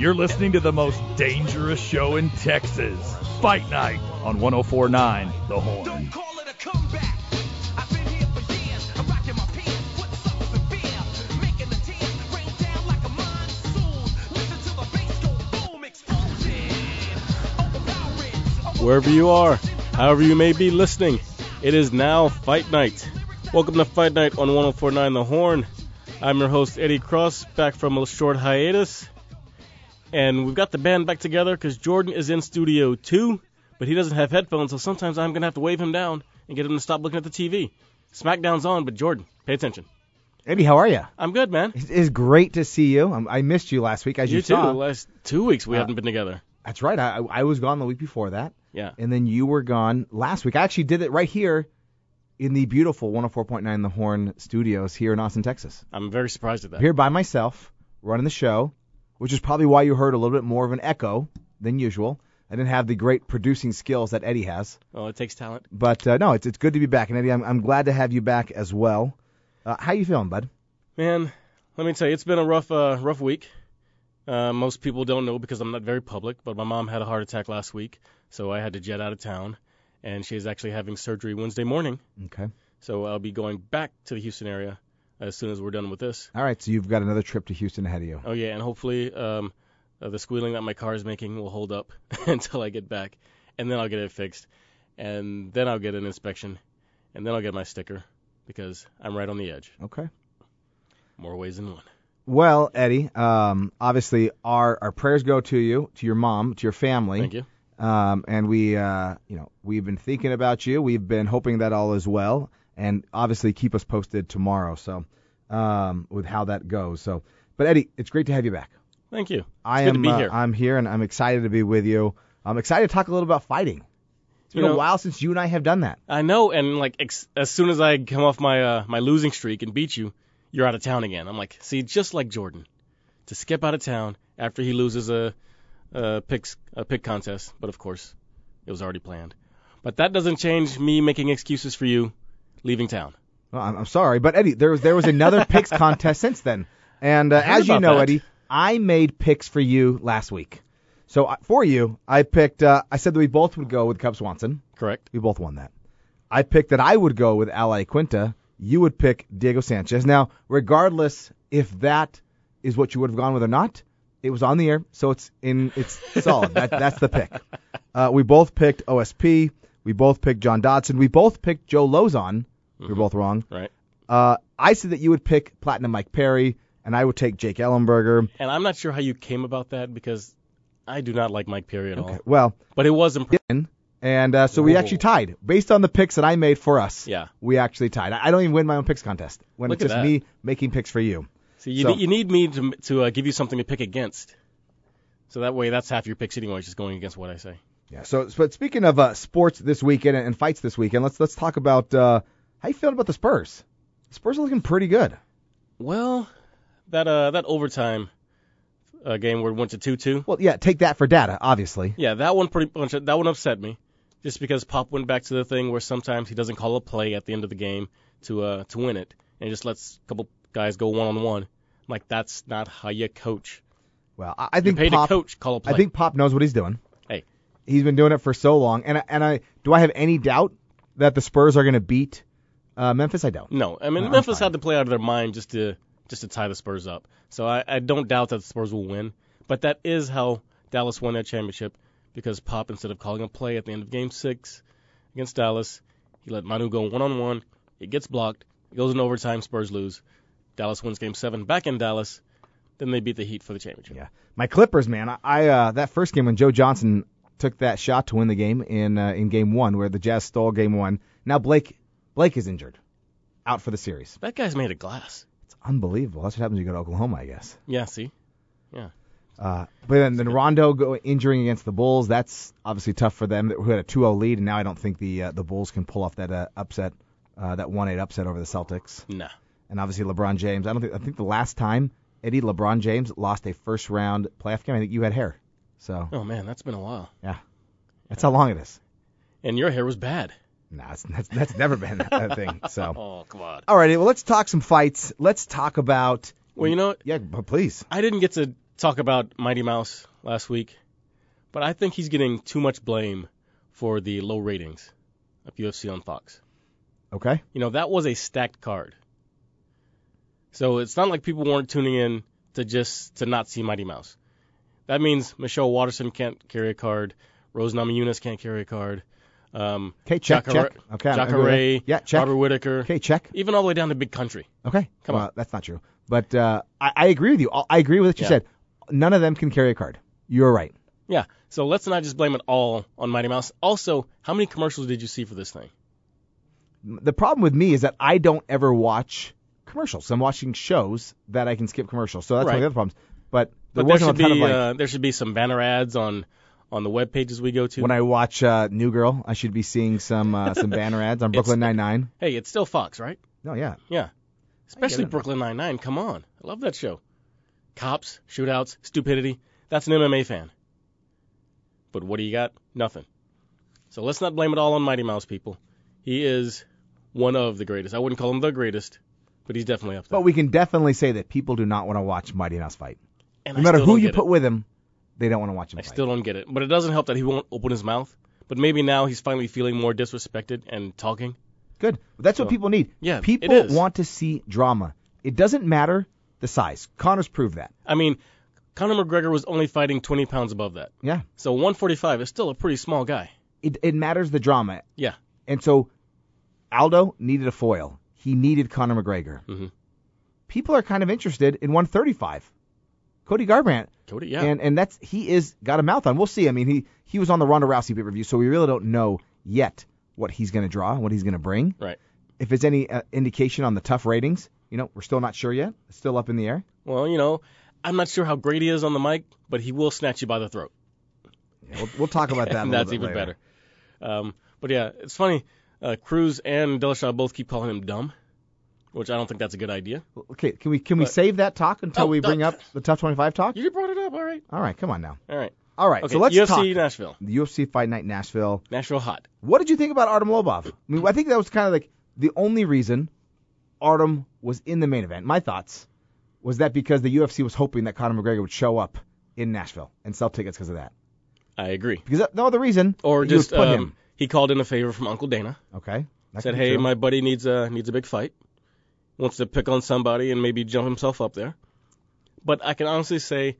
You're listening to the most dangerous show in Texas. Fight Night on 104.9 The Horn. Don't call it a comeback. I've been here for years. I'm rocking my pants, putting suckers in fear, making the tears rain down like a monsoon. Listen to the bass go boom, explosion. Overpowering. Wherever you are, however you may be listening, it is now Fight Night. Welcome to Fight Night on 104.9 The Horn. I'm your host, Eddie Cross, back from a short hiatus. And we've got the band back together because Jordan is in Studio 2, but he doesn't have headphones, so sometimes I'm going to have to wave him down and get him to stop looking at the TV. SmackDown's on, but Jordan, pay attention. Eddie, how are you? I'm good, man. It's great to see you. I missed you last week, as you saw. You too. The last 2 weeks we haven't been together. That's right. I was gone the week before that. Yeah. And then you were gone last week. I actually did it right here in the beautiful 104.9 The Horn studios here in Austin, Texas. I'm very surprised at that. I'm here by myself, running the show, which is probably why you heard a little bit more of an echo than usual. I didn't have the great producing skills that Eddie has. Oh, it takes talent. But, no, it's good to be back. And, Eddie, I'm glad to have you back as well. How you feeling, bud? Man, let me tell you, it's been a rough week. Most people don't know because I'm not very public, but my mom had a heart attack last week, so I had to jet out of town. And she's actually having surgery Wednesday morning. Okay. So I'll be going back to the Houston area as soon as we're done with this. All right, so you've got another trip to Houston ahead of you. Oh, yeah, and hopefully the squealing that my car is making will hold up until I get back. And then I'll get it fixed. And then I'll get an inspection. And then I'll get my sticker because I'm right on the edge. Okay. More ways than one. Well, Eddie, obviously our prayers go to you, to your mom, to your family. Thank you. And we've been thinking about you. We've been hoping that all is well, and obviously keep us posted tomorrow. So, with how that goes. So, but Eddie, it's great to have you back. Thank you. Good to be here. I'm here, and I'm excited to be with you. I'm excited to talk a little about fighting. It's been a while since you and I have done that. I know, and as soon as I come off my losing streak and beat you, you're out of town again. I'm like, see, just like Jordan, to skip out of town after he loses a pick contest, but of course, it was already planned. But that doesn't change me making excuses for you leaving town. Well, I'm sorry, but Eddie, there was another picks contest since then, and as you know, that. Eddie, I made picks for you last week. So for you, I picked. I said that we both would go with Cub Swanson. Correct. We both won that. I picked that I would go with Ally Quinta. You would pick Diego Sanchez. Now, regardless if that is what you would have gone with or not, it was on the air, so it's solid. That's the pick. We both picked OSP. We both picked John Dodson. We both picked Joe Lozon. We were both wrong. Right. I said that you would pick Platinum Mike Perry, and I would take Jake Ellenberger. And I'm not sure how you came about that because I do not like Mike Perry at all. Well, but it was impressive. And so we actually tied. Based on the picks that I made for us, yeah, we actually tied. I don't even win my own picks contest when Look it's just me making picks for you. See, you need me to give you something to pick against. So that way, that's half your picks anyway, just going against what I say. Yeah. So, but speaking of sports this weekend and fights this weekend, let's talk about how you feeling about the Spurs. The Spurs are looking pretty good. Well, that overtime game where it went to 2-2. Well, yeah, take that for data, obviously. Yeah, that one upset me, just because Pop went back to the thing where sometimes he doesn't call a play at the end of the game to win it, and just lets a couple guys go one-on-one. Like, that's not how you coach. Well, I think You're paid Pop, to coach, call a play. I think Pop knows what he's doing. Hey, he's been doing it for so long, and do I have any doubt that the Spurs are going to beat Memphis? I don't. No, I mean Memphis had to play out of their mind just to tie the Spurs up. So I don't doubt that the Spurs will win, but that is how Dallas won that championship, because Pop, instead of calling a play at the end of Game 6 against Dallas, he let Manu go one-on-one. It gets blocked. It goes in overtime. Spurs lose. Dallas wins Game 7 back in Dallas. Then they beat the Heat for the championship. Yeah, my Clippers, man. I that first game when Joe Johnson took that shot to win the game in Game 1, where the Jazz stole Game 1. Now Blake is injured, out for the series. That guy's made of glass. It's unbelievable. That's what happens when you go to Oklahoma, I guess. Yeah. See. Yeah. But then Rondo injuring against the Bulls. That's obviously tough for them, who had a 2-0 lead, and now I don't think the Bulls can pull off that upset, that 1-8 upset over the Celtics. Nah. And obviously LeBron James. I think the last time Eddie LeBron James lost a first round playoff game, I think you had hair. So. Oh man, that's been a while. Yeah. That's how long it is. And your hair was bad. No, that's never been a thing. So. Oh, come on. All right, well, let's talk some fights. Let's talk about. Well, you know what? Yeah, but please. I didn't get to talk about Mighty Mouse last week, but I think he's getting too much blame for the low ratings of UFC on Fox. Okay. That was a stacked card. So it's not like people weren't tuning in to not see Mighty Mouse. That means Michelle Watterson can't carry a card. Rose Namajunas can't carry a card. Okay, check. Okay, Jacare, yeah, check. Robert Whitaker. Okay, check. Even all the way down to Big Country. Okay. Come on. That's not true. But I agree with you. I agree with what you Yeah. said. None of them can carry a card. You're right. Yeah, so let's not just blame it all on Mighty Mouse. Also, how many commercials did you see for this thing? The problem with me is that I don't ever watch commercials. I'm watching shows that I can skip commercials. So that's one of Right. the other problems. But there But wasn't a ton of there should be some banner ads on the web pages we go to. when I watch New Girl, I should be seeing some banner ads on Brooklyn Nine-Nine. Hey, it's still Fox, right? No, yeah. Yeah. Especially it. Brooklyn Nine-Nine. Come on. I love that show. Cops, shootouts, stupidity. That's an MMA fan. But what do you got? Nothing. So let's not blame it all on Mighty Mouse, people. He is one of the greatest. I wouldn't call him the greatest, but he's definitely up there. But we can definitely say that people do not want to watch Mighty Mouse fight. And No I matter still who don't you get put it. with him, they don't want to watch him I fight. still don't get it. But it doesn't help that he won't open his mouth. But maybe now he's finally feeling more disrespected and talking. Good. That's what So, people need. yeah, People it is. want to see drama. It doesn't matter the size. Connor's proved that. I mean, Conor McGregor was only fighting 20 pounds above that. Yeah. So 145 is still a pretty small guy. It matters the drama. Yeah. And so Aldo needed a foil. He needed Conor McGregor. Mhm. People are kind of interested in 135. Cody Garbrandt. Cody, yeah. And he is got a mouth on. We'll see. I mean, he was on the Ronda Rousey pay-per-view, so we really don't know yet what he's going to draw, what he's going to bring. Right. If it's any indication on the tough ratings, we're still not sure yet. It's still up in the air. Well, I'm not sure how great he is on the mic, but he will snatch you by the throat. Yeah, we'll talk about that a And little that's bit even later. better. But yeah, it's funny. Cruz and Dillashaw both keep calling him dumb, which I don't think that's a good idea. Okay, can we But- save that talk until Oh, we bring no. up the Tough 25 talk? You brought it up, all right. All right, come on now. All right. All right, Okay, so let's UFC talk. Nashville. The UFC Fight Night Nashville. Nashville hot. What did you think about Artem Lobov? I mean, I think that was kind of like the only reason Artem was in the main event. My thoughts was that because the UFC was hoping that Conor McGregor would show up in Nashville and sell tickets because of that. I agree. Because no other reason. Or that you would just put him. he called in a favor from Uncle Dana. Okay. That Said, could be hey, true. my buddy needs a big fight. Wants to pick on somebody and maybe jump himself up there. But I can honestly say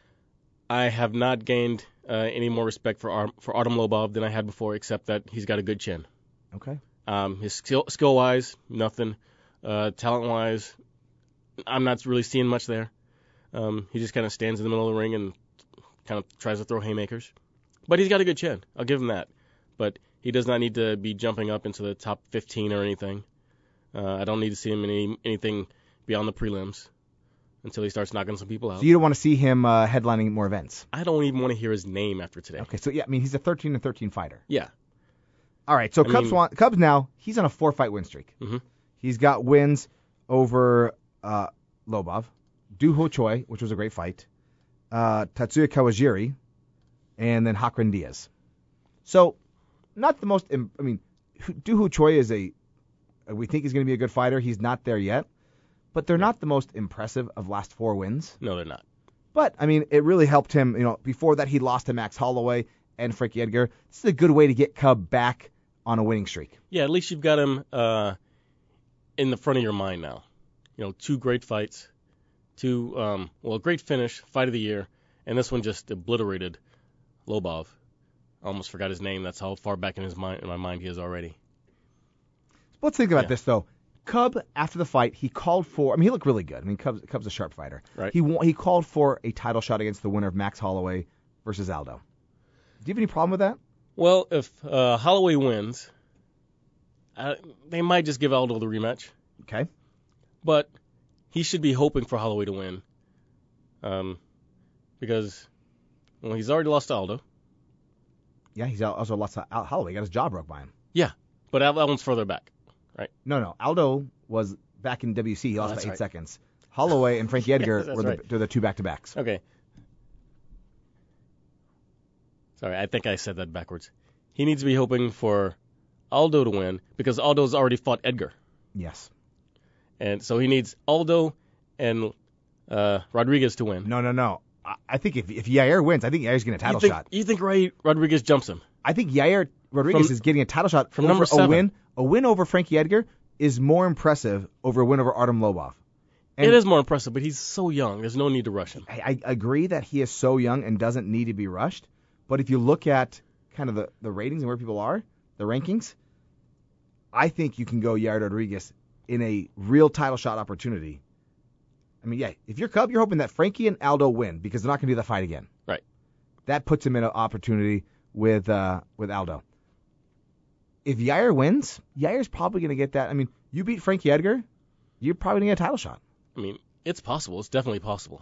I have not gained any more respect for Artem Lobov than I had before, except that he's got a good chin. Okay. His skill-wise, nothing. Talent-wise, I'm not really seeing much there. He just kind of stands in the middle of the ring and kind of tries to throw haymakers. But he's got a good chin. I'll give him that. But he does not need to be jumping up into the top 15 or anything. I don't need to see him in anything beyond the prelims until he starts knocking some people out. So you don't want to see him headlining more events. I don't even want to hear his name after today. Okay, so yeah, I mean he's a 13-13 fighter. Yeah. All right, so I Cubs mean- Cubs now he's on a 4-fight win streak. Mhm. He's got wins over Lobov, Do Ho Choi, which was a great fight, Tatsuya Kawajiri, and then Hakran Diaz. So not the most. I mean, Do Ho Choi is we think he's going to be a good fighter. He's not there yet, but they're not the most impressive of last 4 wins. No, they're not. But, I mean, it really helped him. Before that, he lost to Max Holloway and Frankie Edgar. This is a good way to get Cub back on a winning streak. Yeah, at least you've got him in the front of your mind now. 2 great fights, 2 a great finish, fight of the year, and this one just obliterated Lobov. I almost forgot his name. That's how far back in my mind he is already. Let's think about Yeah. this, though. Cub, after the fight, he called for. I mean, he looked really good. I mean, Cub's a sharp fighter. Right. He called for a title shot against the winner of Max Holloway versus Aldo. Do you have any problem with that? Well, if Holloway wins, they might just give Aldo the rematch. Okay. But he should be hoping for Holloway to win, because he's already lost to Aldo. Yeah, he's also lost to Holloway. He got his jaw broke by him. Yeah, but that one's further back. No. Aldo was back in WC. He lost that's by 8 right. seconds. Holloway and Frankie Edgar That's were right. the 2 back-to-backs. Okay. Sorry, I think I said that backwards. He needs to be hoping for Aldo to win because Aldo's already fought Edgar. Yes. And so he needs Aldo and Rodriguez to win. No. I think if Yair wins, I think Yair's getting a title shot. You think Ray Rodriguez jumps him? I think Yair Rodriguez is getting a title shot from over number 7. A win over Frankie Edgar is more impressive over a win over Artem Lobov. And it is more impressive, but he's so young. There's no need to rush him. I agree that he is so young and doesn't need to be rushed. But if you look at kind of the ratings and where people are, the rankings, I think you can go Yair Rodriguez in a real title shot opportunity. I mean, yeah, if you're Cub, you're hoping that Frankie and Aldo win because they're not going to do that fight again. Right. That puts him in an opportunity with Aldo. If Yair wins, Yair's probably going to get that. I mean, you beat Frankie Edgar, you're probably going to get a title shot. I mean, it's possible. It's definitely possible.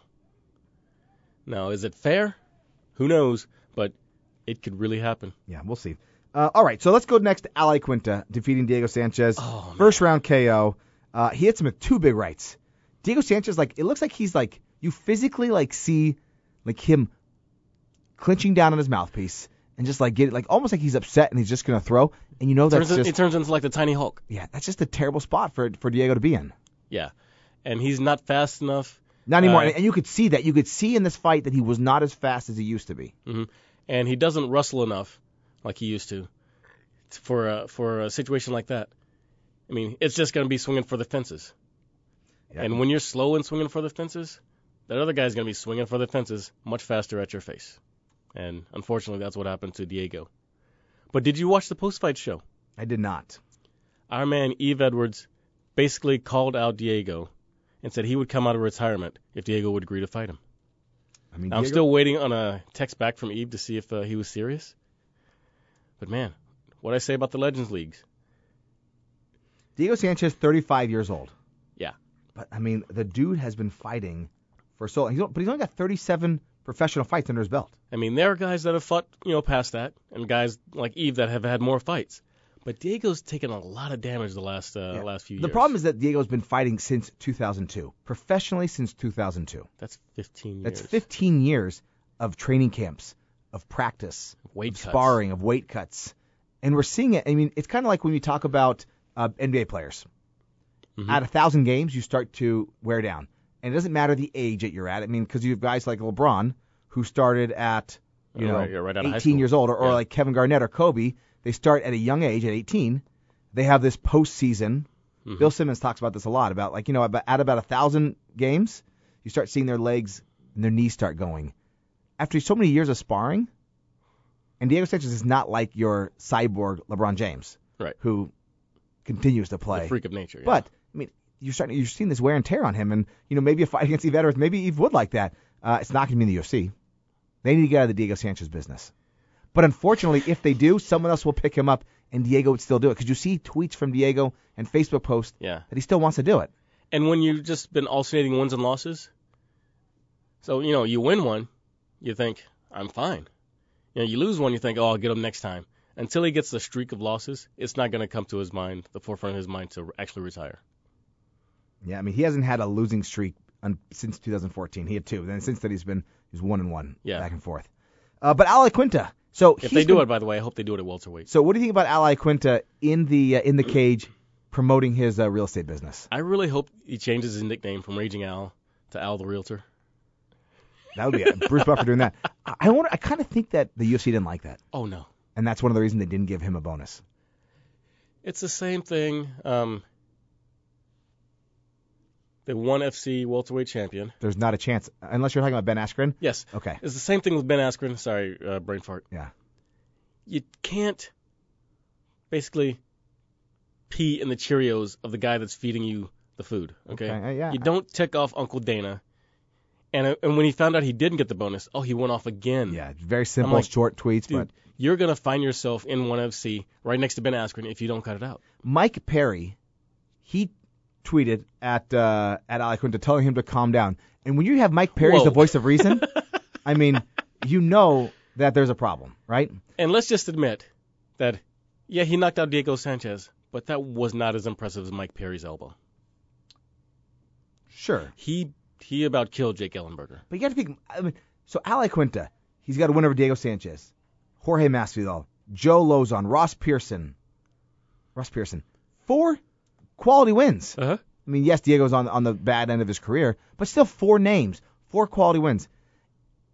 Now, is it fair? Who knows? But it could really happen. Yeah, we'll see. All right, so let's go next to Ali Quinta defeating Diego Sanchez. Oh, First round KO. He hits him with 2 big rights. Diego Sanchez, it looks like he's you physically see him clinching down on his mouthpiece and just get it, almost like he's upset and he's just going to throw. And you know that's it turns into like the tiny Hulk. Yeah, that's just a terrible spot for Diego to be in. Yeah, and he's not fast enough. Not anymore. And you could see that. You could see in this fight that he was not as fast as he used to be. Mm-hmm. And he doesn't wrestle enough like he used to for a situation like that. I mean, it's just going to be swinging for the fences. Yeah. And when you're slow and swinging for the fences, that other guy's going to be swinging for the fences much faster at your face. And unfortunately, that's what happened to Diego. But did you watch the post-fight show? I did not. Our man, Eve Edwards, basically called out Diego and said he would come out of retirement if Diego would agree to fight him. I mean, I'm still waiting on a text back from Eve to see if he was serious. But, man, what'd I say about the Legends Leagues? Diego Sanchez, 35 years old. Yeah. But, I mean, the dude has been fighting for so long. But he's only got 37 professional fights under his belt. I mean, there are guys that have fought, past that, and guys like Eve that have had more fights. But Diego's taken a lot of damage the last few years. The problem is that Diego's been fighting since 2002, professionally since 2002. That's 15 years. That's 15 years of training camps, of practice, weight of cuts. sparring, of weight cuts. And we're seeing it. I mean, it's kind of like when you talk about NBA players. Mm-hmm. At 1,000 games, you start to wear down. And it doesn't matter the age that you're at. I mean, because you have guys like LeBron who started at right out of high 18 school. years old, or like Kevin Garnett or Kobe. They start at a young age, at 18. They have this postseason. Mm-hmm. Bill Simmons talks about this a lot, about at about 1,000 games, you start seeing their legs and their knees start going. After so many years of sparring, and Diego Sanchez is not like your cyborg LeBron James, right, who continues to play. The freak of nature. Yeah. But I mean, you're seeing this wear and tear on him, and maybe a fight against Eve Edwards, maybe Eve would like that. It's not going to be in the UFC. They need to get out of the Diego Sanchez business. But unfortunately, if they do, someone else will pick him up, and Diego would still do it. Because you see tweets from Diego and Facebook posts that he still wants to do it. And when you've just been alternating wins and losses, so, you win one, you think, I'm fine. You lose one, you think, I'll get him next time. Until he gets the streak of losses, it's not going to come to his mind, the forefront of his mind, to actually retire. Yeah, I mean, he hasn't had a losing streak since 2014. He had 2. Then since then, he's 1-1 back and forth. But Ali Quinta. So if they do it, by the way, I hope they do it at welterweight. So what do you think about Ali Quinta in the cage promoting his real estate business? I really hope he changes his nickname from Raging Al to Al the Realtor. That would be Bruce Buffer doing that. I kind of think that the UFC didn't like that. Oh, no. And that's one of the reasons they didn't give him a bonus. It's the same thing. The ONE FC welterweight champion. There's not a chance, unless you're talking about Ben Askren? Yes. Okay. It's the same thing with Ben Askren. Sorry, brain fart. Yeah. You can't basically pee in the Cheerios of the guy that's feeding you the food, okay? Yeah. You don't tick off Uncle Dana. And when he found out he didn't get the bonus, he went off again. Yeah, very simple, short tweets. Dude, but you're going to find yourself in ONE FC right next to Ben Askren if you don't cut it out. Mike Perry, he tweeted at Ali Quinta telling him to calm down. And when you have Mike Perry as the voice of reason, I mean, you know that there's a problem, right? And let's just admit that, he knocked out Diego Sanchez, but that was not as impressive as Mike Perry's elbow. Sure. He about killed Jake Ellenberger. But you got to think, so Ali Quinta, he's got a win over Diego Sanchez, Jorge Masvidal, Joe Lozon, Ross Pearson. 4 quality wins. Uh-huh. I mean, yes, Diego's on the bad end of his career, but still 4 names, 4 quality wins.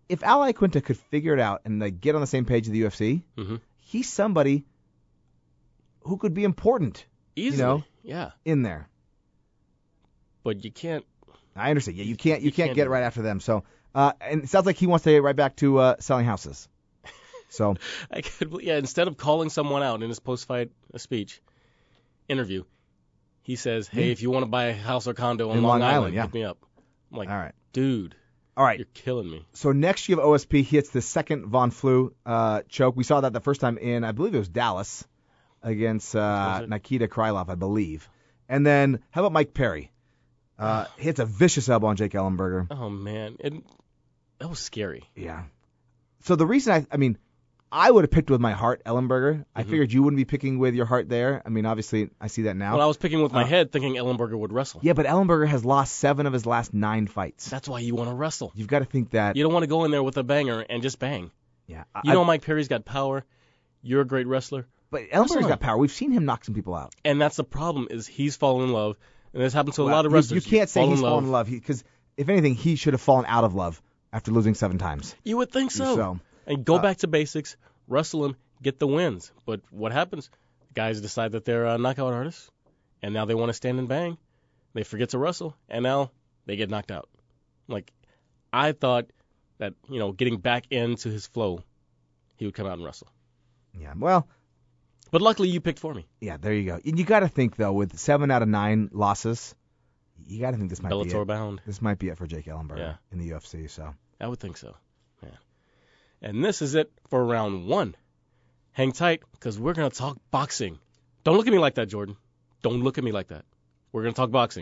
if Al Iaquinta could figure it out and like, get on the same page of the UFC, Mm-hmm. he's somebody who could be important Easily. Yeah. in there. But you can't. I understand. Yeah, you can't can't get do right that. after them. So, and it sounds like he wants to get right back to selling houses. So, Instead of calling someone out in his post-fight speech interview, he says, "Hey, if you want to buy a house or condo in Long Island, yeah. hit me up." I'm like, all right. dude, All right. you're killing me. So next you have OSP. He hits the second Von Flue choke. We saw that the first time in, I believe it was Dallas against Was it? Nikita Krylov, I believe. And then how about Mike Perry? Hits a vicious elbow on Jake Ellenberger. Oh man, that was scary. Yeah. So the reason I would have picked with my heart Ellenberger. I figured you wouldn't be picking with your heart there. I mean, obviously, I see that now. Well, I was picking with my head, thinking Ellenberger would wrestle. Yeah, but Ellenberger has lost 7 of his last 9 fights. That's why you want to wrestle. You've got to think that. You don't want to go in there with a banger and just bang. Yeah. You know Mike Perry's got power. You're a great wrestler. But Ellenberger's got power. We've seen him knock some people out. And that's the problem, is he's fallen in love. And this happens to a lot of wrestlers. You can't say fall he's fallen in love because, if anything, he should have fallen out of love after losing 7 times. You would think so. So, And go back to basics, wrestle him, get the wins. But what happens? Guys decide that they're knockout artists, and now they want to stand and bang. They forget to wrestle, and now they get knocked out. Like, I thought that, getting back into his flow, he would come out and wrestle. yeah, well, But luckily, you picked for me. yeah, there you go. You got to think, though, with 7 out of 9 losses, you got to think this might be Bellator it. bound. This might be it for Jake Ellenberger Yeah. in the UFC. So, I would think so. Yeah. And this is it for round 1. Hang tight, because we're going to talk boxing. Don't look at me like that, Jordan. Don't look at me like that. We're going to talk boxing.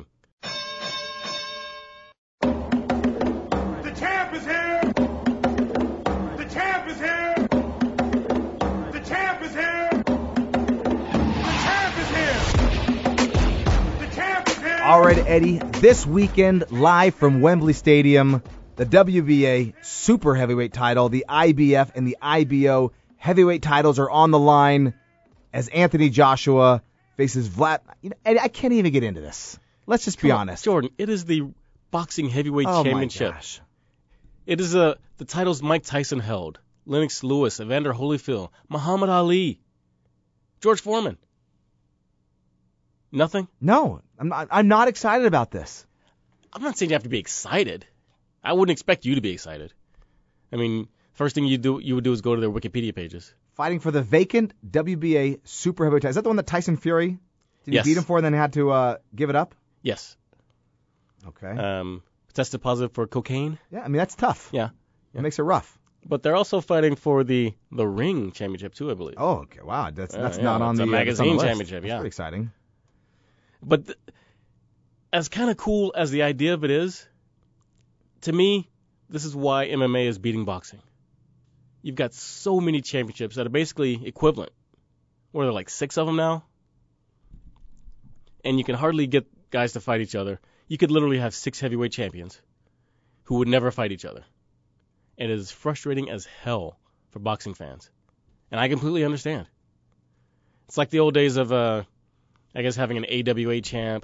The champ is here! The champ is here! The champ is here! The champ is here! The champ is here! all right, Eddie, this weekend, live from Wembley Stadium, the WBA Super Heavyweight title, the IBF and the IBO Heavyweight titles are on the line as Anthony Joshua faces Vlad. Eddie, I can't even get into this. Let's just be Come on, honest. Jordan, it is the boxing heavyweight Oh, my championship. gosh. It is the titles Mike Tyson held. Lennox Lewis, Evander Holyfield, Muhammad Ali, George Foreman. Nothing? No, I'm not excited about this. I'm not saying you have to be excited. I wouldn't expect you to be excited. I mean, first thing you would do is go to their Wikipedia pages. Fighting for the vacant WBA Super Heavyweight title. Is that the one that Tyson Fury did Yes. he beat him for and then had to give it up? Yes. Okay. Tested positive for cocaine. Yeah, I mean, that's tough. Yeah. It makes it rough. But they're also fighting for the ring championship too, I believe. Oh, okay. Wow. That's Yeah, not on it's the a that's on the magazine list. championship, That's yeah. pretty exciting. But as kind of cool as the idea of it is, to me, this is why MMA is beating boxing. You've got so many championships that are basically equivalent. What are there, like 6 of them now? And you can hardly get guys to fight each other. You could literally have 6 heavyweight champions who would never fight each other. And it is frustrating as hell for boxing fans. And I completely understand. It's like the old days of, I guess, having an AWA champ,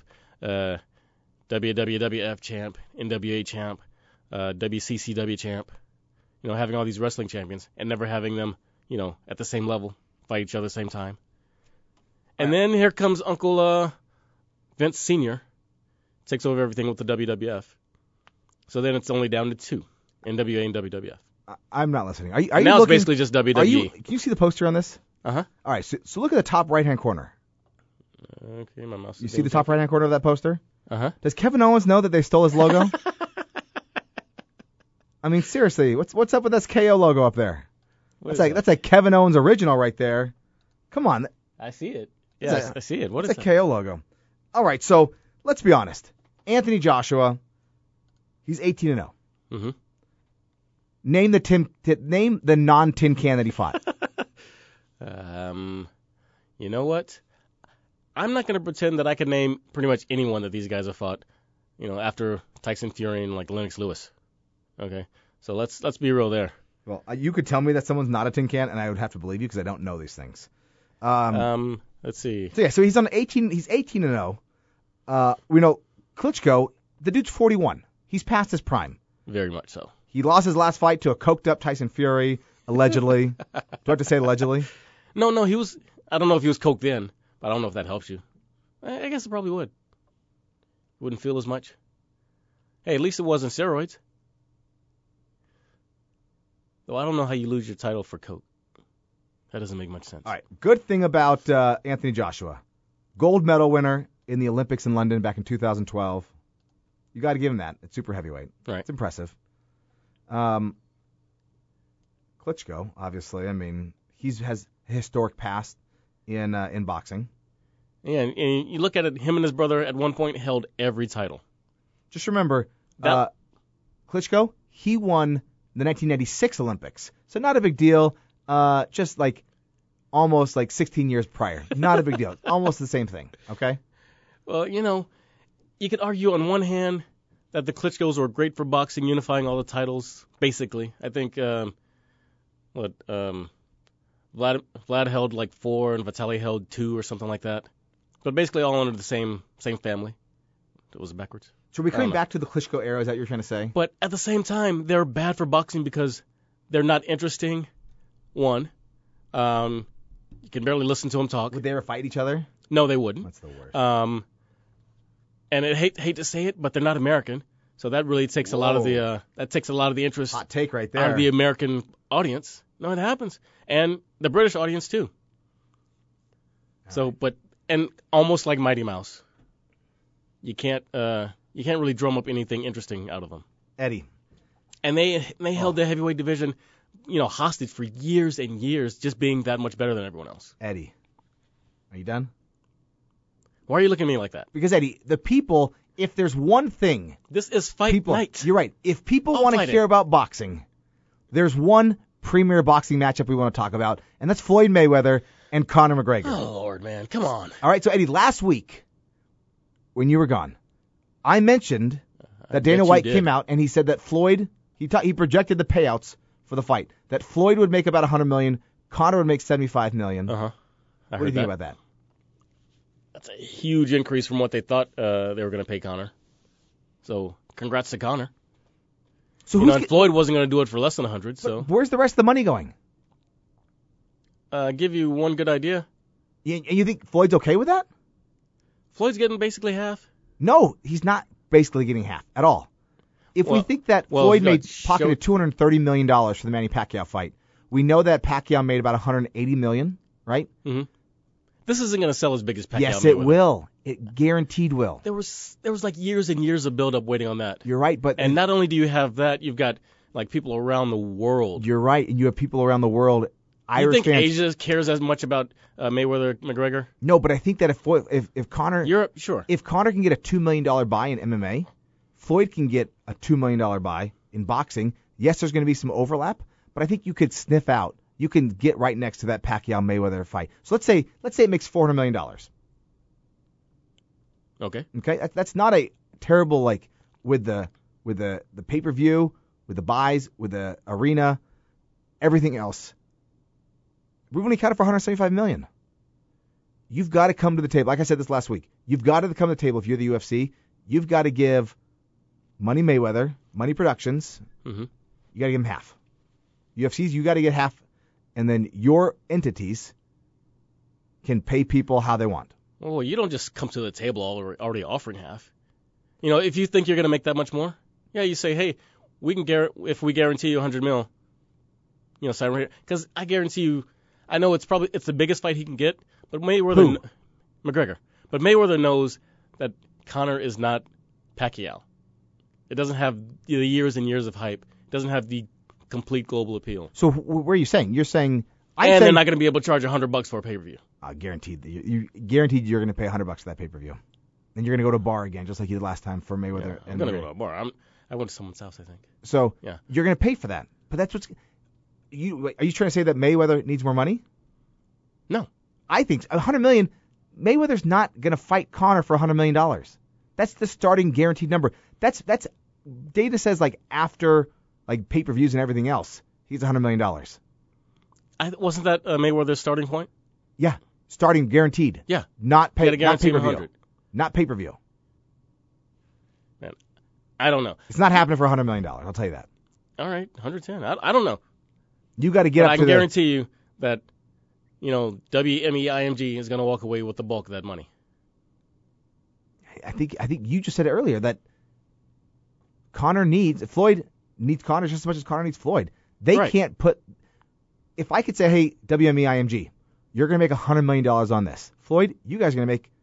WWF champ, NWA champ, WCCW champ. Having all these wrestling champions and never having them, at the same level, fight each other at the same time. And then here comes Uncle Vince Sr., takes over everything with the WWF. So then it's only down to 2, NWA and WWF. I'm not listening. Are you Now looking, it's basically just WWE. Can you see the poster on this? Uh-huh. All right, so look at the top right-hand corner. Okay, my mouse is You see doing the top right-hand corner of that poster? Uh-huh. Does Kevin Owens know that they stole his logo? I mean, seriously, what's up with this KO logo up there? What That's is like Kevin Owens original right there. Come on, I see it. It's Yeah, a- I see it. What is it's a that? KO logo. All right, so let's be honest. Anthony Joshua, he's 18-0. Mm-hmm. Name the non-tin can that he fought. You know what? I'm not going to pretend that I can name pretty much anyone that these guys have fought, after Tyson Fury and like Lennox Lewis. Okay, so let's be real there. Well, you could tell me that someone's not a tin can, and I would have to believe you because I don't know these things. Let's see. So he's on 18. He's 18-0. We know Klitschko. The dude's 41. He's past his prime. Very much so. He lost his last fight to a coked up Tyson Fury, allegedly. Do I have to say allegedly? No, he was. I don't know if he was coked then, but I don't know if that helps you. I guess it probably would. Wouldn't feel as much. Hey, at least it wasn't steroids. Though I don't know how you lose your title for coke. That doesn't make much sense. All right. Good thing about Anthony Joshua. Gold medal winner in the Olympics in London back in 2012. You got to give him that. It's super heavyweight. Right. It's impressive. Klitschko, obviously. I mean, he has a historic past in boxing. Yeah, and you look at it, him and his brother at one point held every title. Just remember, That- Klitschko, he won the 1996 Olympics. So not a big deal. Just like almost like 16 years prior. Not a big deal. Almost the same thing. Okay? Well, you could argue on one hand that the Klitschkos were great for boxing, unifying all the titles, basically. I think, Vlad held like 4 and Vitaly held 2 or something like that. But basically all under the same family. It was backwards. So are we coming know. back to the Klitschko era? Is that what you're trying to say? But at the same time, they're bad for boxing because they're not interesting, one. You can barely listen to them talk. Would they ever fight each other? No, they wouldn't. That's the worst. And I hate to say it, but they're not American, so that really takes a lot of the interest Hot take right out of there. the American audience. No, it happens, and the British audience too. And almost like Mighty Mouse, you can't really drum up anything interesting out of them. Eddie. And they held the heavyweight division, hostage for years and years, just being that much better than everyone else. Eddie. Are you done? Why are you looking at me like that? Because, Eddie, the people, if there's one thing... This is fight night. You're right. If people I'll want to fight hear it. about boxing, there's one premier boxing matchup we want to talk about, and that's Floyd Mayweather and Conor McGregor. Oh, Lord, man. Come on. All right, so, Eddie, last week, when you were gone, I mentioned that Dana bet you White did. came out and he said that Floyd, he projected the payouts for the fight, that Floyd would make about $100 million, Conor would make $75 million. Uh-huh. What do you think about that? That's a huge increase from what they thought they were going to pay Conor. So, congrats to Conor. So And Floyd wasn't going to do it for less than 100, so where's the rest of the money going? give you one good idea. And you think Floyd's okay with that? Floyd's getting basically half. No, he's not basically getting half at all. If we Well- think that well, Floyd you made got pocketed $230 million for the Manny Pacquiao fight, we know that Pacquiao made about $180 million, right? This isn't going to sell as big as Pacquiao. Yes, it Mayweather. will. It guaranteed will. There was like years and years of build-up waiting on that. You're right, but And not only do you have that, you've got like people around the world. you're right, and you have people around the world. You Irish think fans. Asia cares as much about Mayweather McGregor? No, but I think that if Conor Europe, sure. if Conor can get a $2 million buy in MMA, Floyd can get a $2 million buy in boxing. Yes, there's going to be some overlap, but I think you could sniff out. You can get right next to that Pacquiao Mayweather fight. So let's say it makes $400 million. Okay. Okay, that's not a terrible like with the pay-per-view, with the buys, with the arena, everything else. We've only counted for $175 million. You've got to come to the table. Like I said this last week, you've got to come to the table if you're the UFC. You've got to give Money Mayweather, Money Productions. Mhm. You got to give them half. UFC's, you got to get half, and then your entities can pay people how they want. Well, you don't just come to the table already offering half. If you think you're going to make that much more, yeah, you say, hey, we can if we guarantee you $100 million, sign right here. Because I guarantee you, I know it's the biggest fight he can get, but Mayweather, McGregor, but Mayweather knows that Conor is not Pacquiao. It doesn't have the years and years of hype. It doesn't have the complete global appeal. So where are you saying? You're saying They're not going to be able to charge $100 for a pay-per-view. Guaranteed. You guaranteed you're going to pay $100 for that pay-per-view. Then you're going to go to a bar again, just like you did last time for Mayweather. I'm going to go to a bar. I went to someone's house, I think. So Yeah. you're going to pay for that. But that's are you trying to say that Mayweather needs more money? No. I think $100 million. Mayweather's not going to fight Conor for $100 million. That's the starting guaranteed number. That's data says like after like pay-per-views and everything else, he's $100 million. Wasn't that Mayweather's starting point? Yeah, starting guaranteed. Yeah. Not He had a guarantee of pay-per-view. 100. Not pay-per-view. Man, I don't know. It's not happening for $100 million. I'll tell you that. all right, 110. I don't know. You got to get But up I to can the. guarantee you that, WME-IMG is going to walk away with the bulk of that money. I think you just said it earlier that Floyd needs Conor just as much as Conor needs Floyd. They Right. can't put. If I could say, hey, WME IMG, you're going to make $100 million on this. Floyd, you guys are going to make,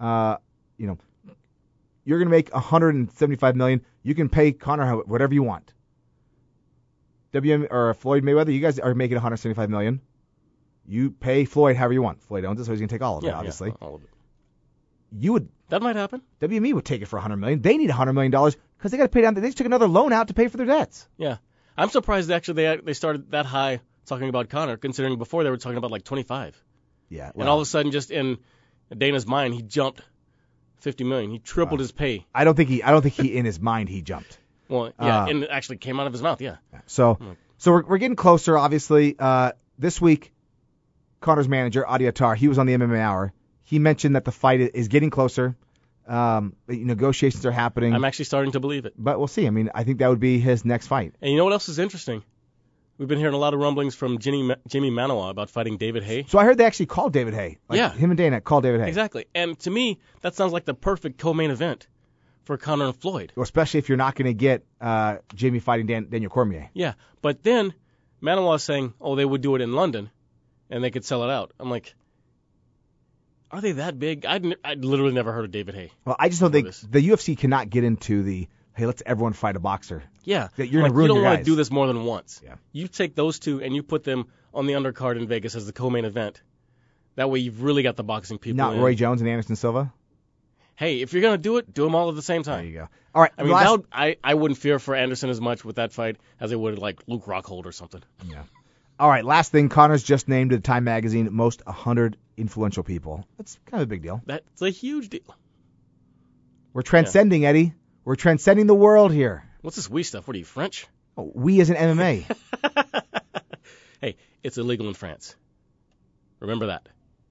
you're going to make $175 million. You can pay Conor whatever you want. WME or Floyd Mayweather, you guys are making $175 million. You pay Floyd however you want. Floyd owns it, so he's going to take all of it, obviously. all of it. You would. That might happen. WME would take it for $100 million. They need $100 million because they got to pay down. They just took another loan out to pay for their debts. Yeah. I'm surprised actually they started that high talking about Conor, considering before they were talking about like 25. Yeah. And all of a sudden, just in Dana's mind, he jumped $50 million. He tripled his pay. I don't think he in his mind he jumped. Well, yeah, and it actually came out of his mouth. Yeah. So we're getting closer. Obviously, this week, Conor's manager Adi Attar, he was on the MMA Hour. He mentioned that the fight is getting closer. Negotiations are happening. I'm actually starting to believe it. But we'll see. I mean, I think that would be his next fight. And you know what else is interesting? We've been hearing a lot of rumblings from Jimmy Manawa about fighting David Haye. So I heard they actually called David Haye. Yeah. Him and Dana called David Haye. Exactly. And to me, that sounds like the perfect co-main event for Conor and Floyd. Well, especially if you're not going to get Jamie fighting Daniel Cormier. Yeah. But then Manawa is saying, they would do it in London and they could sell it out. I'm like, are they that big? I'd literally never heard of David Haye. Well, I just don't think this. the UFC cannot get into the, hey, let's everyone fight a boxer. Yeah. You're going to ruin you don't your want guys. to do this more than once. Yeah. You take those two and you put them on the undercard in Vegas as the co-main event. That way you've really got the boxing people Not in. Roy Jones and Anderson Silva? Hey, if you're going to do it, do them all at the same time. There you go. All right. I mean, I wouldn't fear for Anderson as much with that fight as I would like Luke Rockhold or something. Yeah. All right, last thing, Conor's just named to the Time Magazine most 100 influential people. That's kind of a big deal. That's a huge deal. We're transcending, Eddie. We're transcending the world here. What's this we stuff? What are you, French? Oh, we as in MMA. Hey, it's illegal in France. Remember that.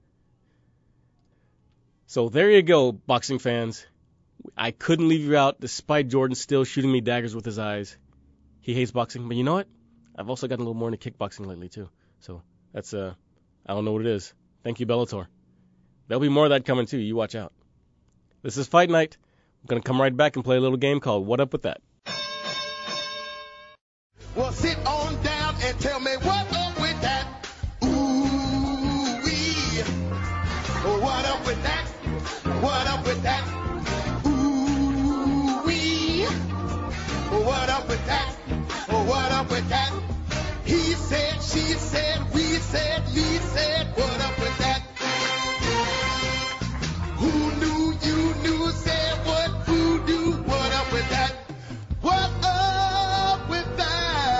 So there you go, boxing fans. I couldn't leave you out despite Jordan still shooting me daggers with his eyes. He hates boxing, but you know what? I've also gotten a little more into kickboxing lately, too. So that's, I don't know what it is. Thank you, Bellator. There'll be more of that coming, too. You watch out. This is Fight Night. I'm going to come right back and play a little game called What Up With That? Well, sit on down and tell me what up with that. Ooh-wee. What up with that? What up with that? Ooh-wee. What up with that? What up with that? He said, she said, we said, me said, what up with that? Who knew, you knew, said what, who knew, what up with that? What up with that?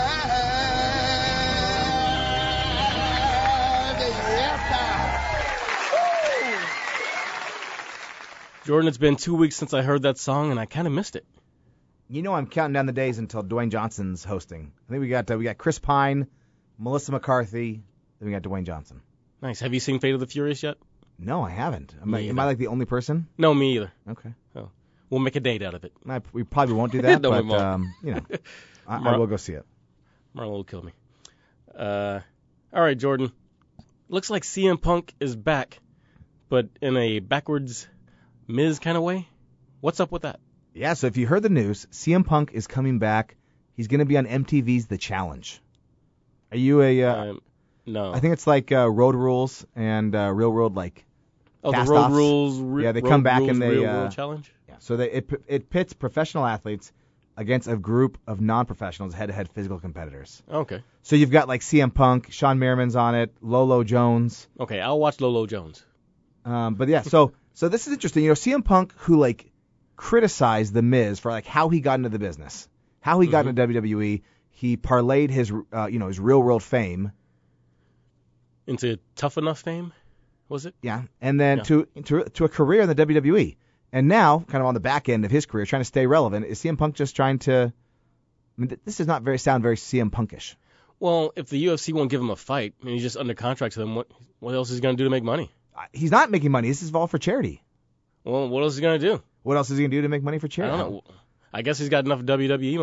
Jordan, it's been 2 weeks since I heard that song, and I kind of missed it. You know I'm counting down the days until Dwayne Johnson's hosting. I think we got Chris Pine, Melissa McCarthy, then we got Dwayne Johnson. Nice. Have you seen Fate of the Furious yet? No, I haven't. Am Me I either. like the only person? No, me either. Okay. Oh, we'll make a date out of it. We probably won't do that, No, we but won't. I will go see it. Marlon will kill me. All right, Jordan. Looks like CM Punk is back, but in a backwards Miz kind of way. What's up with that? Yeah, so if you heard the news, CM Punk is coming back. He's going to be on MTV's The Challenge. Are you a... No. I think it's like Road Rules and Real World, like the cast Road offs. Rules. Yeah, they come back Rules, and they Real World Challenge. Yeah, so it pits professional athletes against a group of non-professionals, head-to-head physical competitors. Okay. So you've got like CM Punk, Sean Merriman's on it, Lolo Jones. Okay, I'll watch Lolo Jones. But yeah, so this is interesting. You know, CM Punk, who like criticized The Miz for like how he got into the business, how he got into WWE. He parlayed his his real world fame. Into Tough Enough fame, was it? Yeah, and then to a career in the WWE. And now, kind of on the back end of his career, trying to stay relevant, is CM Punk just trying to... I mean, this does not sound very CM Punkish. Well, if the UFC won't give him a fight and he's just under contract to them, what else is he going to do to make money? He's not making money. This is all for charity. Well, what else is he going to do? What else is he going to do to make money for charity? I don't know. I guess he's got enough WWE money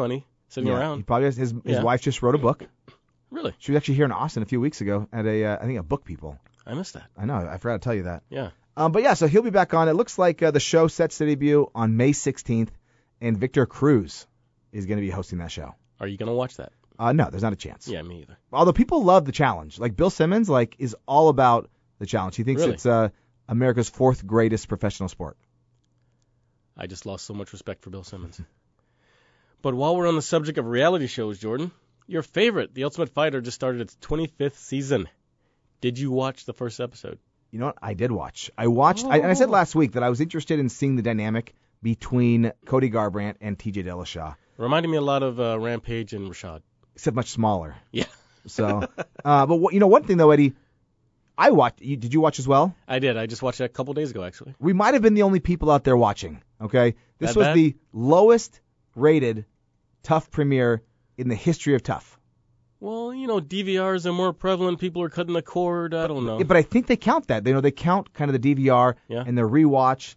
sitting He around. probably has. His Yeah. wife just wrote a book. Really? She was actually here in Austin a few weeks ago at I think a Book People. I missed that. I know, I forgot to tell you that. Yeah. But yeah, so he'll be back on. It looks like the show sets to debut on May 16th, and Victor Cruz is going to be hosting that show. Are you going to watch that? No, there's not a chance. Yeah, me either. Although people love the challenge. Like Bill Simmons, is all about the challenge. He thinks Really? it's America's fourth greatest professional sport. I just lost so much respect for Bill Simmons. But while we're on the subject of reality shows, Jordan, your favorite, The Ultimate Fighter, just started its 25th season. Did you watch the first episode? You know what? I did watch. And I said last week that I was interested in seeing the dynamic between Cody Garbrandt and TJ Dillashaw, Reminded me a lot of Rampage and Rashad. except much smaller. Yeah. So, but one thing though, Eddie, I watched. Did you watch as well? I did. I just watched it a couple days ago, actually. We might have been the only people out there watching. Okay, this That was bad? the lowest rated Tough premiere in the history of Tough. Well, DVRs are more prevalent. People are cutting the cord. I don't know. Yeah, but I think they count that. They count kind of the DVR Yeah. and the rewatch.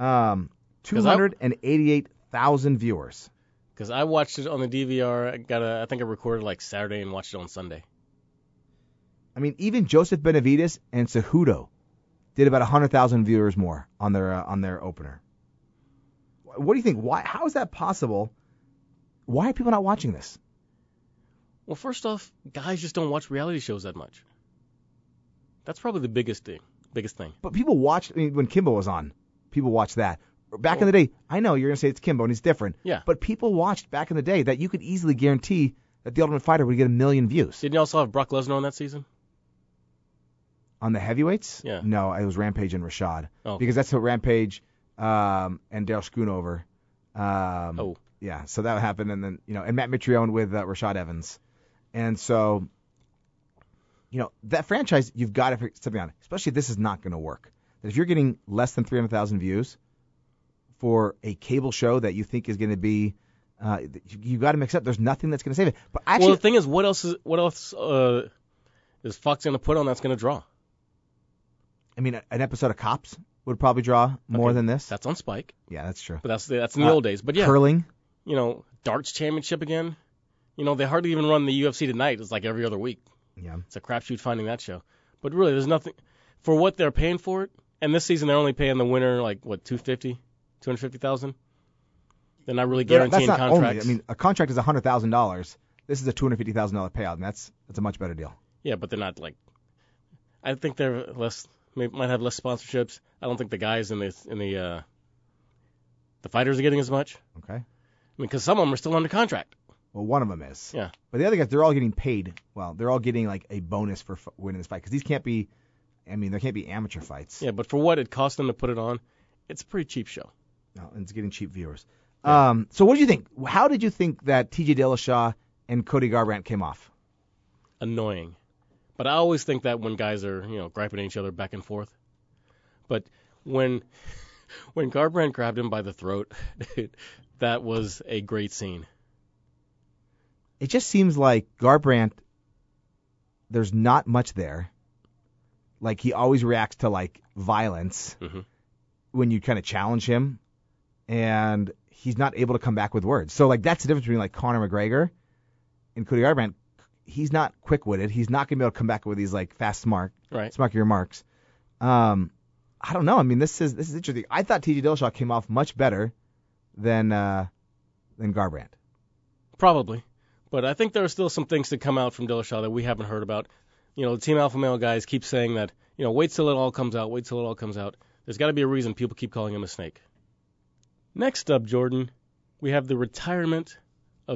288,000 viewers. Because I watched it on the DVR. I think I recorded like Saturday and watched it on Sunday. I mean, even Joseph Benavidez and Cejudo did about 100,000 viewers more on their opener. What do you think? Why? How is that possible? Why are people not watching this? Well, first off, guys just don't watch reality shows that much. That's probably the biggest thing. But people watched. I mean, when Kimbo was on, people watched that. Back in the day, I know you're gonna say it's Kimbo and he's different. Yeah. But people watched back in the day that you could easily guarantee that The Ultimate Fighter would get 1 million views. Didn't you also have Brock Lesnar on that season? On the heavyweights? Yeah. No, it was Rampage and Rashad. Oh. Because that's what Rampage and Daryl Schoonover. Oh. Yeah, so that happened, and then and Matt Mitrione with Rashad Evans, and so that franchise you've got to figure something on, especially if this is not going to work. That if you're getting less than 300,000 views for a cable show that you think is going to be, you got to mix up. There's nothing that's going to save it. But actually, Well, the thing is, what else is Fox going to put on that's going to draw? I mean, an episode of Cops would probably draw more Okay, than this. That's on Spike, Yeah, that's true. but that's in the old days. But yeah, Curling. darts championship again. They hardly even run the UFC tonight. It's like every other week. Yeah. It's a crapshoot finding that show. But really, there's nothing for what they're paying for it. And this season, they're only paying the winner like what, $250,000. They're not really guaranteeing That's not contracts. only. I mean, a contract is $100,000. This is a $250,000 payout, and that's a much better deal. Yeah, but they're not like. I think they're less. Might have less sponsorships. I don't think the guys in the fighters are getting as much. Okay. I mean, because some of them are still under contract. Well, one of them is. Yeah. But the other guys, they're all getting paid. Well, they're all getting like a bonus for winning this fight because these can't be. I mean, there can't be amateur fights. Yeah, but for what it cost them to put it on, it's a pretty cheap show. No, and it's getting cheap viewers. So what did you think? How did you think that T.J. Dillashaw and Cody Garbrandt came off? Annoying. But I always think that when guys are, griping at each other back and forth. But when Garbrandt grabbed him by the throat, that was a great scene. It just seems like Garbrandt, there's not much there. Like, he always reacts to, like, violence when you kind of challenge him, and he's not able to come back with words. So, like, that's the difference between, like, Conor McGregor and Cody Garbrandt. He's not quick-witted. He's not going to be able to come back with these, like, smarky remarks. I don't know. I mean, this is interesting. I thought T.J. Dillashaw came off much better than Garbrandt. Probably. But I think there are still some things to come out from Dillashaw that we haven't heard about. The Team Alpha Male guys keep saying that, wait till it all comes out, wait till it all comes out. There's got to be a reason people keep calling him a snake. Next up, Jordan, we have the retirement of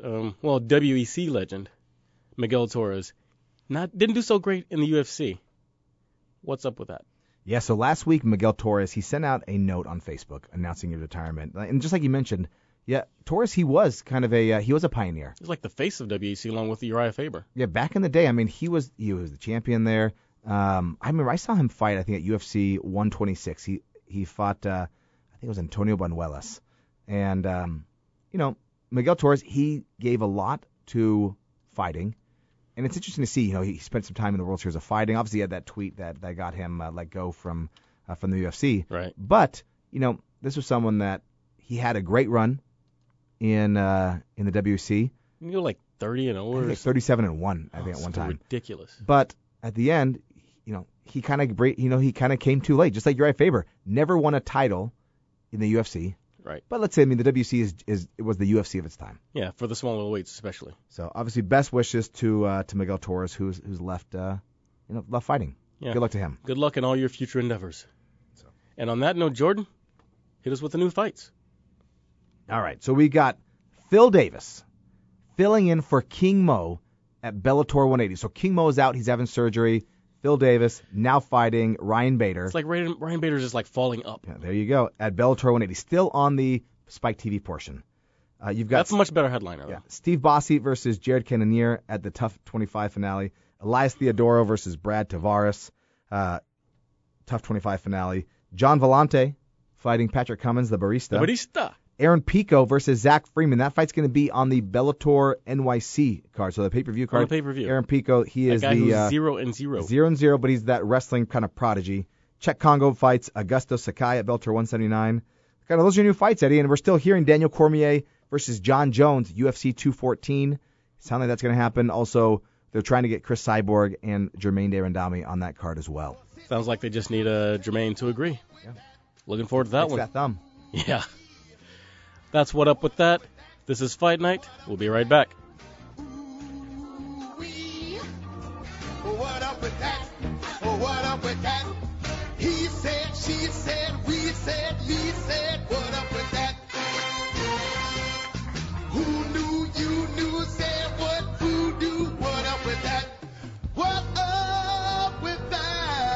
WEC legend Miguel Torres. Didn't do so great in the UFC. What's up with that? Yeah, so last week, Miguel Torres, he sent out a note on Facebook announcing his retirement. And just like you mentioned, yeah, Torres, he was kind of he was a pioneer. He's like the face of WEC along with Uriah Faber. Yeah, back in the day, I mean, he was the champion there. I remember I saw him fight, I think, at UFC 126. He fought, I think it was Antonio Banuelos. And, Miguel Torres, he gave a lot to fighting. And it's interesting to see, he spent some time in the World Series of Fighting. Obviously, he had that tweet that got him let go from the UFC. Right. But, this was someone that he had a great run in the WC. You go like 30-0 I or think 37-1. I think at one time. Ridiculous. But at the end, he kind of came too late, just like Uriah Faber. Never won a title in the UFC. Right. But let's say, the WC it was the UFC of its time. Yeah, for the small weights especially. So obviously, best wishes to Miguel Torres, who's left left fighting. Yeah. Good luck to him. Good luck in all your future endeavors. And on that note, Jordan, hit us with the new fights. All right, so we got Phil Davis filling in for King Mo at Bellator 180. So King Mo is out; he's having surgery. Phil Davis now fighting Ryan Bader. It's like Ryan Bader's just like falling up. Yeah, there you go. At Bellator 180, still on the Spike TV portion. You've got That's a much better headliner. Yeah, Steve Bossie versus Jared Cannonier at the Tough 25 finale. Elias Theodoro versus Brad Tavares, Tough 25 finale. John Vellante fighting Patrick Cummins, the barista. The barista. Aaron Pico versus Zach Freeman. That fight's going to be on the Bellator NYC card, so the pay-per-view card. On the pay-per-view. Aaron Pico, he is guy the who's 0-0. 0-0, but he's that wrestling kind of prodigy. Czech Congo fights Augusto Sakai at Bellator 179. Kind of those are your new fights, Eddie, and we're still hearing Daniel Cormier versus John Jones, UFC 214. Sounds like that's going to happen. Also, they're trying to get Chris Cyborg and Jermaine Darandami on that card as well. Sounds like they just need Jermaine to agree. Yeah. Looking forward to that Fix one. that thumb. Yeah. That's what up with that. This is Fight Night. We'll be right back. Ooh-wee. What up with that? What up with that? He said, she said, we said, he said, what up with that? Who knew, you knew, said what, who knew, what up with that? What up with that?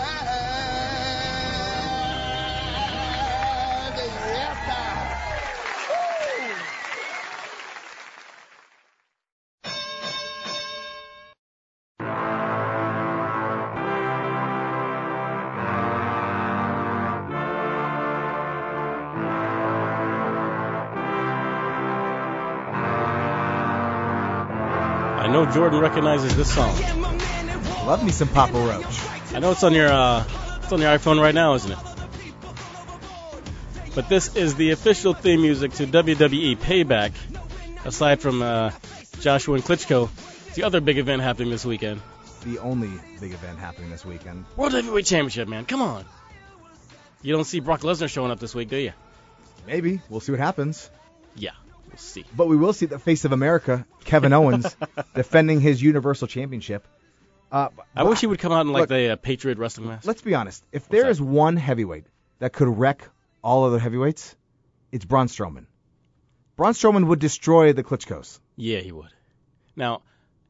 Yes, sir. Woo! I know Jordan recognizes this song. Love me some Papa Roach. I know it's on your iPhone right now, isn't it? But this is the official theme music to WWE Payback. Aside from Joshua and Klitschko, it's the other big event happening this weekend. The only big event happening this weekend. World Heavyweight Championship, man. Come on. You don't see Brock Lesnar showing up this week, do you? Maybe. We'll see what happens. Yeah, we'll see. But we will see the face of America, Kevin Owens, defending his Universal Championship. I wish he would come out in like the Patriot Wrestling mask. Let's be honest. If there that? is one heavyweight that could wreck all other heavyweights, it's Braun Strowman. Braun Strowman would destroy the Klitschkos. Yeah, he would. Now,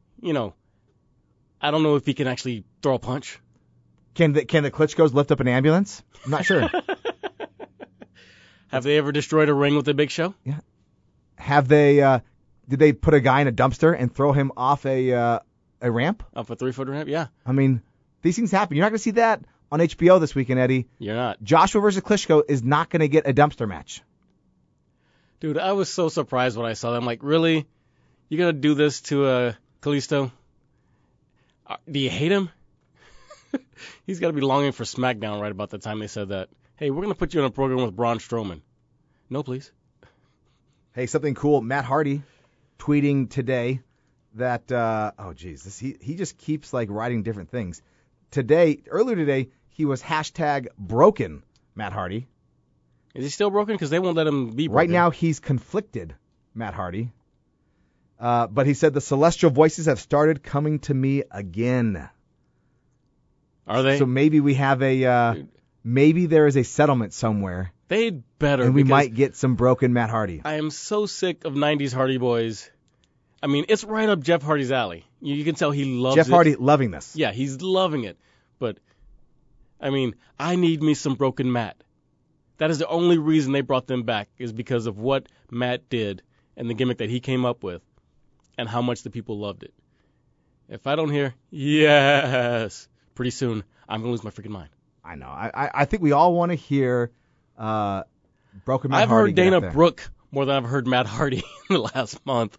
I don't know if he can actually throw a punch. Can the Klitschkos lift up an ambulance? I'm not sure. Have they ever destroyed a ring with a Big Show? Yeah. Have they? Did they put a guy in a dumpster and throw him off a ramp? Off a 3-foot ramp? Yeah. I mean, these things happen. You're not going to see that on HBO this weekend, Eddie. You're not. Joshua versus Klitschko is not going to get a dumpster match. Dude, I was so surprised when I saw that. I'm like, really? You going to do this to Kalisto? Do you hate him? He's got to be longing for SmackDown right about the time they said that. Hey, we're going to put you in a program with Braun Strowman. No, please. Hey, something cool. Matt Hardy tweeting today that, he just keeps like writing different things. Earlier today, he was #broken Matt Hardy. Is he still broken? Because they won't let him be broken. Right now, he's conflicted, Matt Hardy. But he said the celestial voices have started coming to me again. Are they? So maybe we have maybe there is a settlement somewhere. They'd better. And we might get some broken Matt Hardy. I am so sick of 90s Hardy Boys. I mean, it's right up Jeff Hardy's alley. You can tell he loves it. Jeff Hardy loving this. Yeah, he's loving it. But, I mean, I need me some broken Matt. That is the only reason they brought them back, is because of what Matt did and the gimmick that he came up with and how much the people loved it. If I don't hear, yes, pretty soon I'm going to lose my freaking mind. I know. I think we all want to hear broken Matt I've Hardy. heard Dana Brooke more than I've heard Matt Hardy in the last month.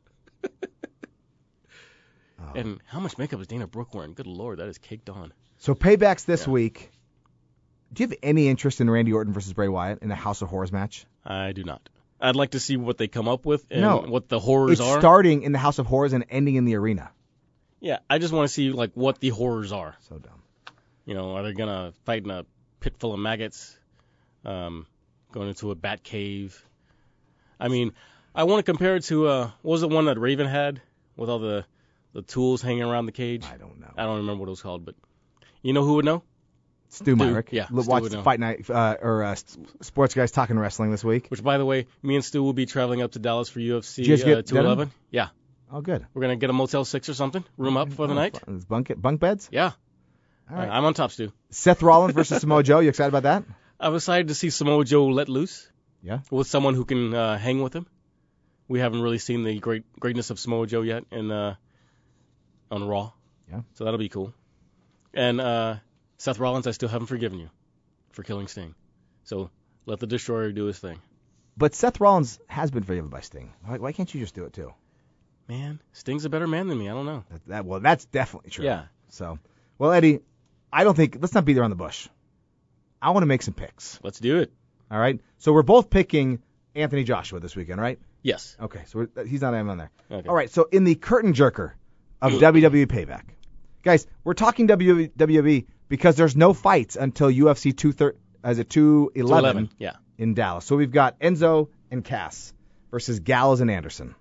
And how much makeup is Dana Brooke wearing? Good Lord, that is caked on. So Payback's this week. Do you have any interest in Randy Orton versus Bray Wyatt in a House of Horrors match? I do not. I'd like to see what they come up with and No. what the horrors It's are. starting in the House of Horrors and ending in the arena. Yeah, I just want to see like what the horrors are. So dumb. You know, are they gonna fight in a pit full of maggots? Going into a bat cave? I mean, I want to compare it to what was the one that Raven had with all the tools hanging around the cage? I don't know. I don't remember what it was called, but you know who would know? Stu Myrick. yeah, Watch Stu would know. Fight Night Sports Guys Talking Wrestling this week. Which, by the way, me and Stu will be traveling up to Dallas for UFC Did you guys get 211. Yeah, Oh, good. we're gonna get a Motel 6 or something, room up for the night. It's bunk beds? Yeah, All right. I'm on top, Stu. Seth Rollins versus Samoa Joe. You excited about that? I'm excited to see Samoa Joe let loose. Yeah. With someone who can hang with him. We haven't really seen the greatness of Samoa Joe yet on Raw. Yeah. So that'll be cool. And Seth Rollins, I still haven't forgiven you for killing Sting. So let the Destroyer do his thing. But Seth Rollins has been forgiven by Sting. Why can't you just do it too? Man, Sting's a better man than me. I don't know. Well, that's definitely true. Yeah. So, well, Eddie, I don't think let's not beat around the bush. I want to make some picks. Let's do it. All right. So we're both picking Anthony Joshua this weekend, right? Yes. Okay. So he's not even on there. Okay. All right. So in the curtain jerker of WWE Payback, guys, we're talking WWE because there's no fights until UFC 211 211. Yeah. in Dallas. So we've got Enzo and Cass versus Gallows and Anderson.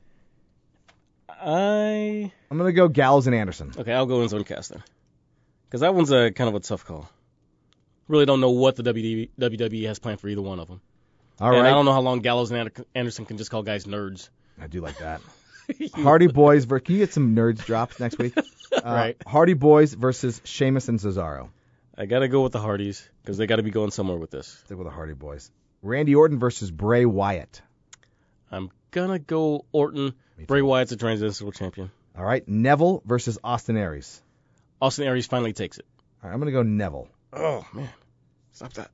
I'm gonna go Gallows and Anderson. Okay, I'll go in zone cast then. Because that one's a kind of a tough call. Really don't know what the WWE has planned for either one of them. All and right. I don't know how long Gallows and Anderson can just call guys nerds. I do like that. Hardy Boys versus. Can you get some nerds drops next week? Right. Hardy Boys versus Sheamus and Cesaro. I got to go with the Hardys because they got to be going somewhere with this. Stick with the Hardy Boys. Randy Orton versus Bray Wyatt. I'm going to go Orton. Bray Wyatt's a transitional champion. All right. Neville versus Austin Aries. Austin Aries finally takes it. All right. I'm going to go Neville. Oh, man. Stop that.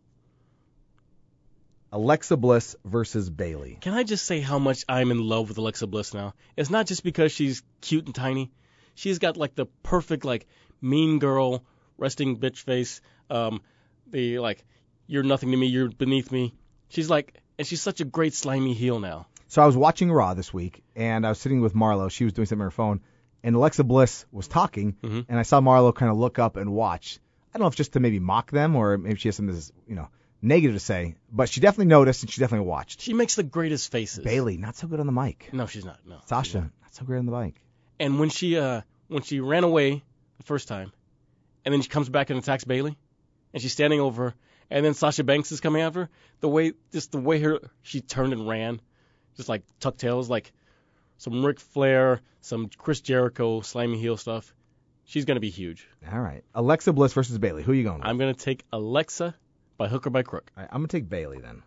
Alexa Bliss versus Bayley. Can I just say how much I'm in love with Alexa Bliss now? It's not just because she's cute and tiny. She's got, like, the perfect, like, mean girl, resting bitch face. You're nothing to me, you're beneath me. She's like, and she's such a great slimy heel now. So I was watching Raw this week, and I was sitting with Marlo. She was doing something on her phone, and Alexa Bliss was talking, Mhm. and I saw Marlo kind of look up and watch. I don't know if just to maybe mock them or maybe she has something that's, negative to say, but she definitely noticed and she definitely watched. She makes the greatest faces. Bayley, not so good on the mic. No, she's not. No. Sasha, not so great on the mic. And when she ran away the first time, and then she comes back and attacks Bayley, and she's standing over her, and then Sasha Banks is coming after her, the way she turned and ran, just like tuck tails, like some Ric Flair, some Chris Jericho slimy heel stuff. She's gonna be huge. All right. Alexa Bliss versus Bayley. Who are you going with? I'm gonna take Alexa by hook or by crook. All right, I'm going to take Bayley then.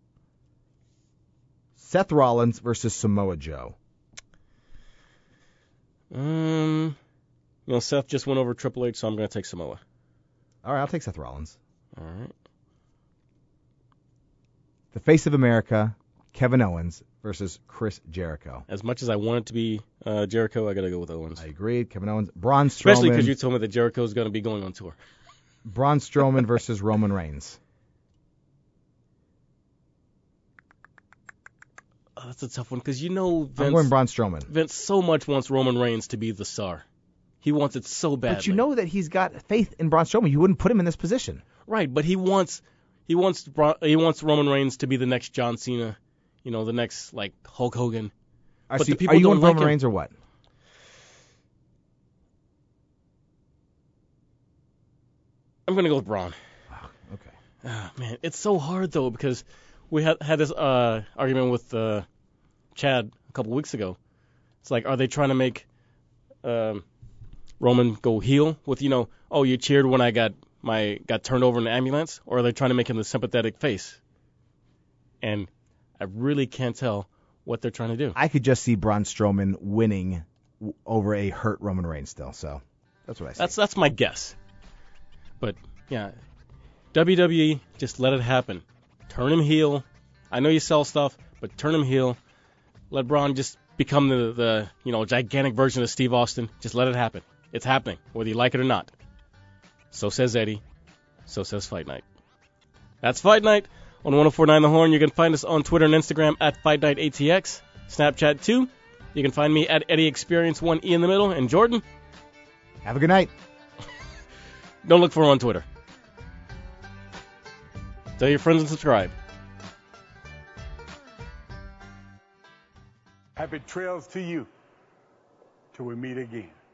Seth Rollins versus Samoa Joe. Seth just went over Triple H, so I'm gonna take Samoa. All right, I'll take Seth Rollins. All right. The face of America, Kevin Owens versus Chris Jericho. As much as I want it to be Jericho, I gotta go with Owens. I agree. Kevin Owens. Braun Strowman. Especially because you told me that Jericho's gonna be going on tour. Braun Strowman versus Roman Reigns. Oh, that's a tough one because Vince. I'm going Braun Strowman. Vince so much wants Roman Reigns to be the star. He wants it so badly. But you know that he's got faith in Braun Strowman. You wouldn't put him in this position. Right, but he wants Roman Reigns to be the next John Cena, the next like Hulk Hogan. Right, But so the people are you don't going like Roman him. Reigns or what? I'm gonna go with Braun. Okay. Ah, man, it's so hard though because we had this argument with Chad a couple weeks ago. It's like, are they trying to make Roman go heel with oh, you cheered when I got turned over in the ambulance, or are they trying to make him the sympathetic face? And I really can't tell what they're trying to do. I could just see Braun Strowman winning over a hurt Roman Reigns still. So that's what I see. That's my guess. But yeah, WWE, just let it happen. Turn him heel. I know you sell stuff, but turn him heel. Let Braun just become the gigantic version of Steve Austin. Just let it happen. It's happening, whether you like it or not. So says Eddie. So says Fight Night. That's Fight Night on 104.9 The Horn. You can find us on Twitter and Instagram at Fight Night ATX, Snapchat too. You can find me at Eddie Experience, 1 E in the middle. And Jordan, Have a good night. don't look for him on Twitter. Tell your friends and subscribe. Happy trails to you till we meet again.